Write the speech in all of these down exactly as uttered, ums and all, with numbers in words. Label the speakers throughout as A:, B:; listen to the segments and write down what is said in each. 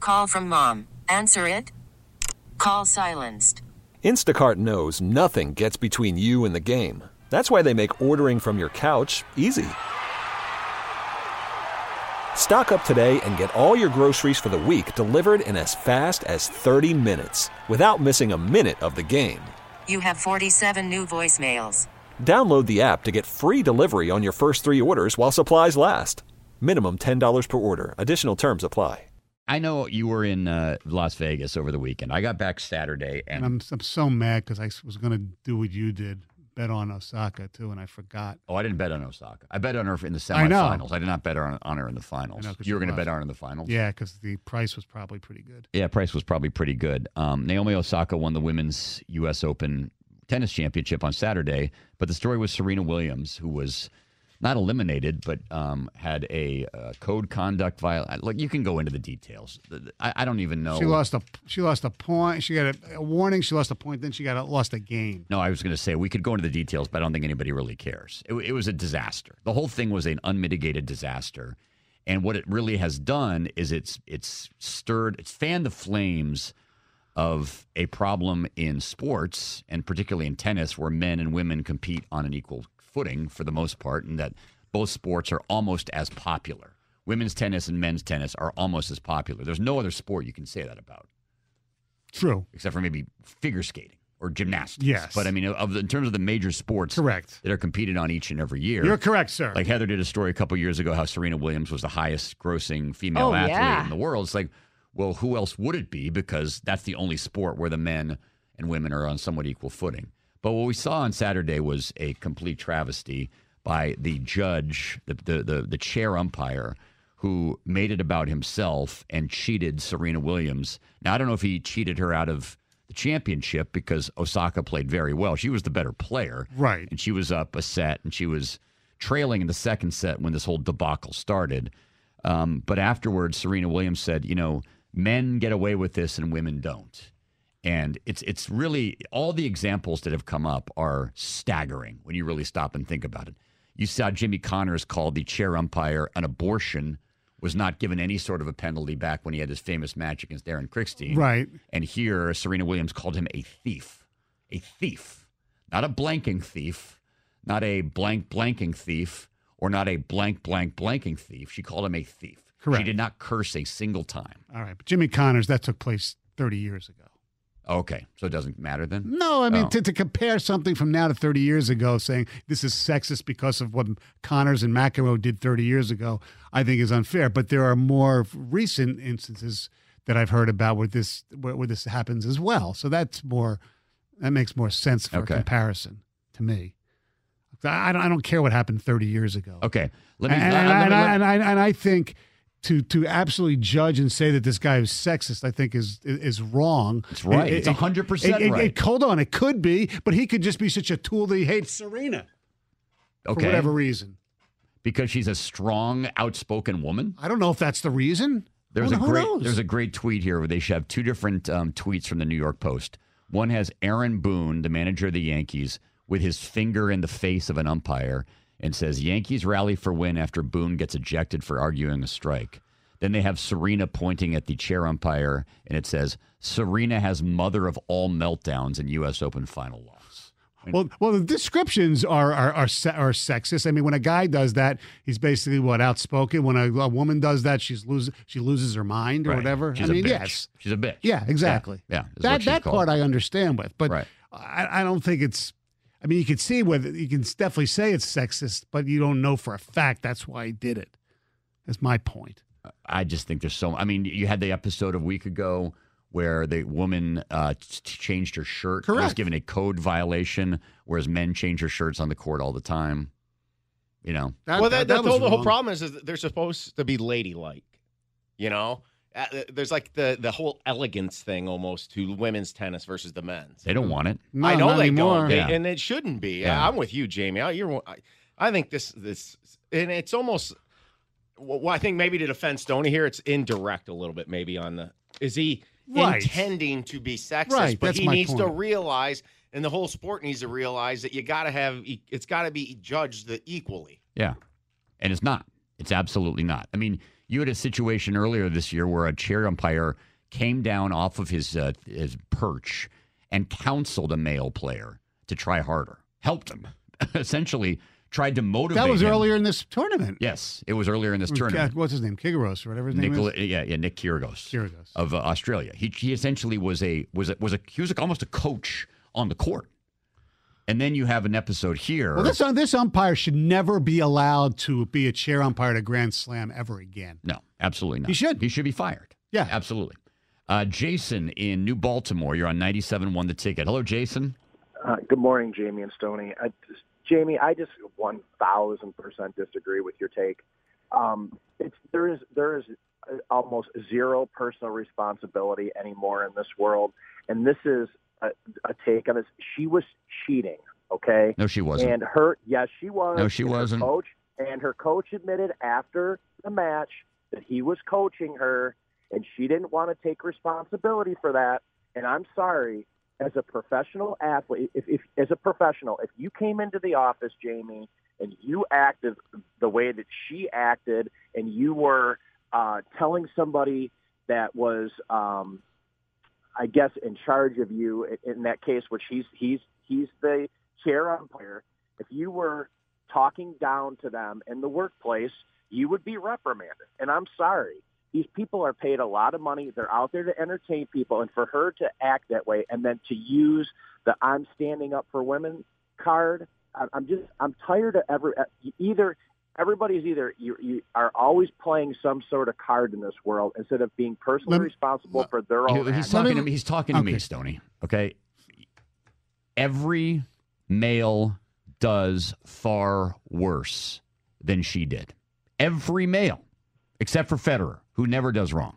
A: Call from mom. Answer it. Call silenced.
B: Instacart knows nothing gets between you and the game. That's why they make ordering from your couch easy. Stock up today and get all your groceries for the week delivered in as fast as thirty minutes without missing a minute of the game.
A: You have forty-seven new voicemails.
B: Download the app to get free delivery on your first three orders while supplies last. Minimum ten dollars per order. Additional terms apply.
C: I know you were in uh, Las Vegas over the weekend. I got back Saturday. And,
D: and I'm, I'm so mad because I was going to do what you did, bet on Osaka, too, and I forgot.
C: Oh, I didn't bet on Osaka. I bet on her in the
D: I know.
C: semifinals. I, did not bet on, on her in the finals.
D: I know,
C: You were going to
D: lost.
C: bet on her in the finals?
D: Yeah, because the price was probably pretty good.
C: Yeah, price was probably pretty good. Um, Naomi Osaka won the women's U S Open tennis championship on Saturday, but the story was Serena Williams, who was not eliminated, but um, had a uh, code conduct violation. Like, you can go into the details. I, I don't even know.
D: She lost a she lost a point. She got a, a warning. She lost a point. Then she got a, lost a game.
C: No, I was going to say we could go into the details, but I don't think anybody really cares. It, it was a disaster. The whole thing was an unmitigated disaster, and what it really has done is it's it's stirred, it's fanned the flames of a problem in sports, and particularly in tennis, where men and women compete on an equal footing for the most part, and that both sports are almost as popular. Women's tennis and men's tennis are almost as popular. There's no other sport you can say that about.
D: True.
C: Except for maybe figure skating or gymnastics.
D: Yes.
C: But I mean, of the, in terms of the major sports
D: Correct.
C: that are competed on each and every year.
D: You're correct, sir.
C: Like Heather did a story a couple years ago how Serena Williams was the highest grossing female
E: Oh,
C: athlete
E: yeah.
C: in the world. It's like, well, who else would it be? Because that's the only sport where the men and women are on somewhat equal footing. But what we saw on Saturday was a complete travesty by the judge, the, the the the chair umpire, who made it about himself and cheated Serena Williams. Now, I don't know if he cheated her out of the championship because Osaka played very well. She was the better player.
D: Right.
C: And she was up a set, and she was trailing in the second set when this whole debacle started. Um, but afterwards, Serena Williams said, you know, men get away with this and women don't. And it's it's really, all the examples that have come up are staggering when you really stop and think about it. You saw Jimmy Connors called the chair umpire an abortion, was not given any sort of a penalty back when he had his famous match against Darren Krickstein.
D: Right.
C: And here, Serena Williams called him a thief. A thief. Not a blanking thief, not a blank blanking thief, or not a blank blank blanking thief. She called him a thief.
D: Correct.
C: She did not curse a single time.
D: All right. But Jimmy Connors, that took place thirty years ago.
C: Okay, so it doesn't matter then?
D: No, I mean,
C: Oh.
D: to, to compare something from now to thirty years ago, saying this is sexist because of what Connors and McEnroe did thirty years ago, I think is unfair. But there are more recent instances that I've heard about where this where, where this happens as well. So that's more, that makes more sense for
C: Okay.
D: a comparison to me. I don't, I don't care what happened thirty years ago.
C: Okay, let me.
D: And,
C: let-
D: and,
C: let me-
D: and,
C: let-
D: I, and, I, and I think to to absolutely judge and say that this guy is sexist, I think is is, is wrong.
C: It's right.
D: It-
C: It's
D: it-
C: one hundred percent
D: it- it-
C: right.
D: it- hold on, it could be, but he could just be such a tool that he hates Serena for
C: okay,
D: whatever reason.
C: because she's a strong, outspoken woman.
D: I don't know if that's the reason.
C: There's
D: Who-
C: a
D: who
C: great
D: knows?
C: there's a great tweet here where they should have two different um, tweets from the New York Post. One has Aaron Boone, the manager of the Yankees, with his finger in the face of an umpire and says, Yankees rally for win after Boone gets ejected for arguing a strike. Then they have Serena pointing at the chair umpire, and it says, Serena has mother of all meltdowns in U S Open final loss.
D: Well, well, the descriptions are are are, se- are sexist. I mean, when a guy does that, he's basically what, outspoken. When a, a woman does that, she's lose she loses her mind or
C: Right.
D: whatever.
C: She's
D: I
C: a
D: mean,
C: bitch.
D: yes,
C: She's a bitch.
D: yeah, exactly.
C: Yeah, yeah, is what
D: that
C: she's
D: that
C: called.
D: part I understand with, but
C: Right.
D: I, I don't think it's. I mean, you can see whether you can definitely say it's sexist, but you don't know for a fact that's why he did it. That's my point.
C: I just think there's so. I mean, you had the episode a week ago where the woman uh, t- changed her shirt. She was
D: Correct.
C: given a code violation, whereas men change their shirts on the court all the time. You know,
D: That,
F: well, that,
D: that
F: that's
D: was
F: all the whole
D: wrong.
F: problem is, is that they're supposed to be ladylike. You know, uh, there's like the the whole elegance thing almost to women's tennis versus the men's.
C: they don't want it.
D: No,
F: I know
D: not
F: they
D: anymore.
F: don't, They-
C: Yeah.
F: and it shouldn't be.
C: Yeah.
F: I'm with you, Jamie. I, you're, I, I think this this, and it's almost. Well, I think maybe to defend Stoney here, it's indirect a little bit. Maybe on the is he
D: Right.
F: intending to be sexist,
D: Right,
F: but
D: that's
F: he
D: my
F: needs to
D: point.
F: realize, and the whole sport needs to realize that you got to have it's got to be judged equally.
C: Yeah, and it's not. It's absolutely not. I mean, You had a situation earlier this year where a chair umpire came down off of his uh, his perch and counseled a male player to try harder, helped him, essentially tried to motivate
D: That was
C: him.
D: earlier in this tournament.
C: Yes, it was earlier in this
D: It was-
C: tournament.
D: What's his name? Kigaros or whatever his name
C: Nicola,
D: is.
C: yeah, yeah, Nick Kyrgios,
D: Kyrgios.
C: of uh, Australia. He he essentially was a was a, was a he was like almost a coach on the court. And then you have an episode here.
D: Well, this this umpire should never be allowed to be a chair umpire at a Grand Slam ever again.
C: No, absolutely not.
D: He should.
C: He should be fired.
D: Yeah.
C: Absolutely. Uh, Jason in New Baltimore, you're on ninety-seven one The Ticket. Hello, Jason.
E: Uh, good morning, Jamie and Stoney. I just, Jamie, I just one thousand percent disagree with your take. Um, it's there is there is almost zero personal responsibility anymore in this world, and this is a, a take on this. She was cheating, okay?
C: No, she wasn't.
E: And her, yes, she was.
C: No, she
E: And her
C: wasn't.
E: Coach and her coach admitted after the match that he was coaching her, and she didn't want to take responsibility for that. And I'm sorry, as a professional athlete, if, if as a professional, if you came into the office, Jamie, and you acted the way that she acted, and you were uh, telling somebody that was, um, I guess, in charge of you in, in that case, which he's he's he's the chair umpire. If you were talking down to them in the workplace, you would be reprimanded. And I'm sorry. These people are paid a lot of money. They're out there to entertain people. And for her to act that way and then to use the I'm standing up for women card, I- I'm just, I'm tired of every, either, everybody's either, you, you are always playing some sort of card in this world instead of being personally
D: Let me-
E: responsible for their own
C: He- he's
E: actions.
C: talking
D: Let
C: to
D: me-
C: me. He's talking to me,
D: Okay.
C: Stoney. Okay. Every male does far worse than she did. Every male, except for Federer, who never does wrong.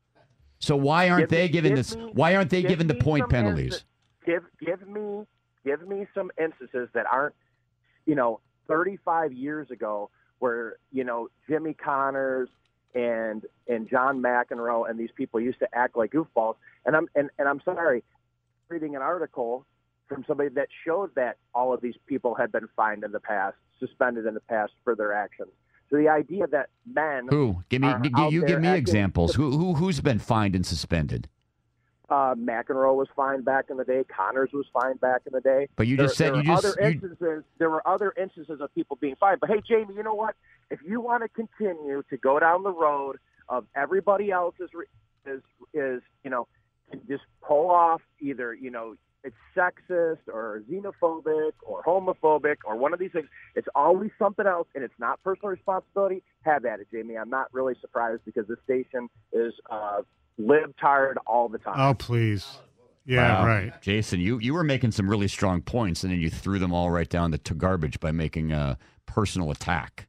C: So why aren't
E: Give me-
C: they given
E: give
C: this?
E: me-
C: Why aren't they
E: give
C: given the
E: me
C: point
E: some
C: penalties?
E: insta- Give give me give me some instances that aren't, you know, thirty-five years ago where, you know, Jimmy Connors and and John McEnroe and these people used to act like goofballs. And I'm and, and I'm sorry, reading an article from somebody that showed that all of these people had been fined in the past, suspended in the past for their actions. So the idea that men
C: Who? Give me.
E: are
C: g-
E: out
C: You
E: there
C: give me
E: acting-
C: examples. Who? Who? Who's been fined and suspended?
E: Uh, McEnroe was fined back in the day. Connors was fined back in the day.
C: But you
E: There-
C: just said
E: there
C: you
E: were
C: just.
E: other
C: You,
E: instances. There were other instances of people being fined. But hey, Jamie, you know what? If you want to continue to go down the road of everybody else is is is you know, to just pull off either you know it's sexist or xenophobic or homophobic or one of these things. It's always something else, and it's not personal responsibility. Have at it, Jamie. I'm not really surprised because this station is uh, libtard all the time.
D: Oh, please. Yeah,
C: Wow.
D: right.
C: Jason, you, you were making some really strong points, and then you threw them all right down the to garbage by making a personal attack.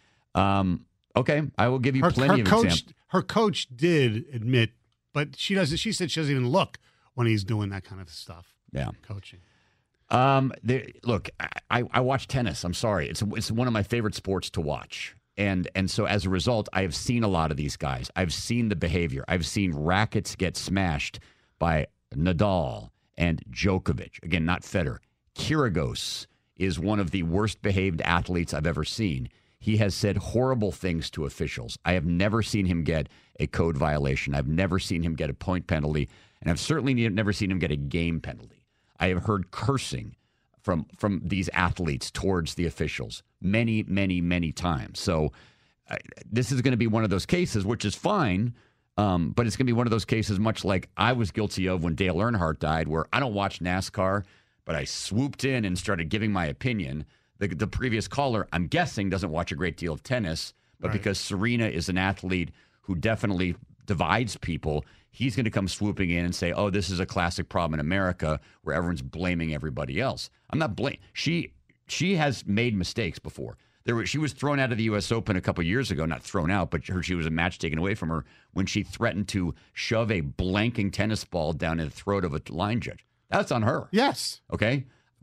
C: Um, okay, I will give you
D: Her,
C: plenty
D: her
C: of
D: coach,
C: examples.
D: her coach did admit, but she doesn't. She said she doesn't even look when he's doing that kind of stuff.
C: Yeah.
D: Coaching.
C: Um, there, look, I, I watch tennis. I'm sorry, it's it's one of my favorite sports to watch, and and so as a result, I have seen a lot of these guys. I've seen the behavior. I've seen rackets get smashed by Nadal and Djokovic. Again, not Federer. Kyrgios is one of the worst behaved athletes I've ever seen. He has said horrible things to officials. I have never seen him get a code violation. I've never seen him get a point penalty, and I've certainly never seen him get a game penalty. I have heard cursing from from these athletes towards the officials many, many, many times. So uh, this is going to be one of those cases, which is fine, um, but it's going to be one of those cases much like I was guilty of when Dale Earnhardt died, where I don't watch NASCAR, but I swooped in and started giving my opinion. The, the previous caller, I'm guessing, doesn't watch a great deal of tennis, but
D: Right.
C: because Serena is an athlete who definitely divides people, he's going to come swooping in and say, oh, this is a classic problem in America where everyone's blaming everybody else. I'm not blaming. She she has made mistakes before. There was, she was thrown out of the U S Open a couple years ago, not thrown out, but her, she was a match taken away from her when she threatened to shove a blanking tennis ball down in the throat of a line judge. That's on her.
D: Yes.
C: Okay?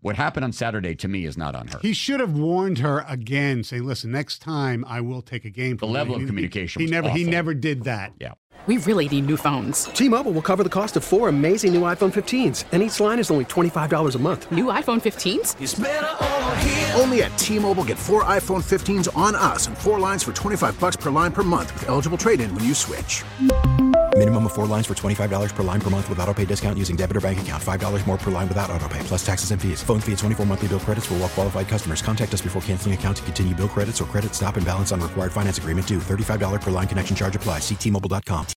C: What happened on Saturday to me is not on her.
D: He should have warned her again, saying, "Listen, next time I will take a game."
C: The
D: from
C: level
D: you."
C: of
D: He-
C: communication
D: He,
C: was
D: never. He
C: awful.
D: never did that.
C: Yeah.
G: We really need new phones.
H: T-Mobile will cover the cost of four amazing new iPhone fifteens, and each line is only twenty-five dollars a month.
G: New iPhone fifteens?
I: Only at T-Mobile, get four iPhone fifteens on us and four lines for twenty-five bucks per line per month with eligible trade-in when you switch.
J: Minimum of four lines for twenty-five dollars per line per month with autopay discount using debit or bank account. five dollars more per line without autopay, plus taxes and fees. Phone fee at twenty-four monthly bill credits for well-qualified customers. Contact us before canceling account to continue bill credits or credit stop and balance on required finance agreement due. thirty-five dollars per line connection charge applies. See T Mobile dot com.